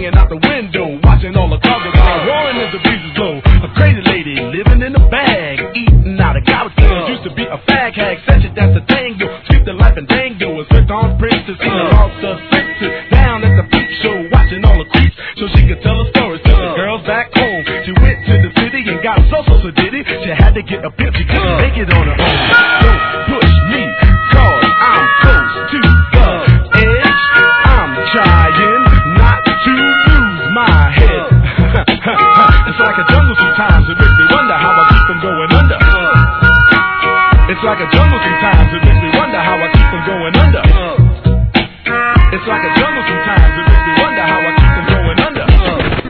hanging out the window, watching all the cars go by, roaring as the breezes blow. A crazy lady living in a bag, eating out of garbage cans. Used to be a fag hag, such a dance a tango, sweep the life and dango. A slipped on princess, off the fences, down at the peep show, watching all the creeps, so she could tell a story to the girls back home. She went to the city and got so did it. She had to get a pimp, she couldn't make it on her own.